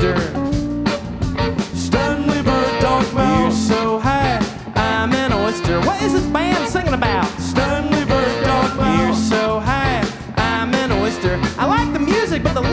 oyster. Stanley Bird Dog You're Mouse. so high, I'm an oyster. What is this band singing about? Stanley Bird Dog You're Mouse. so high, I'm an oyster. I like the music, but the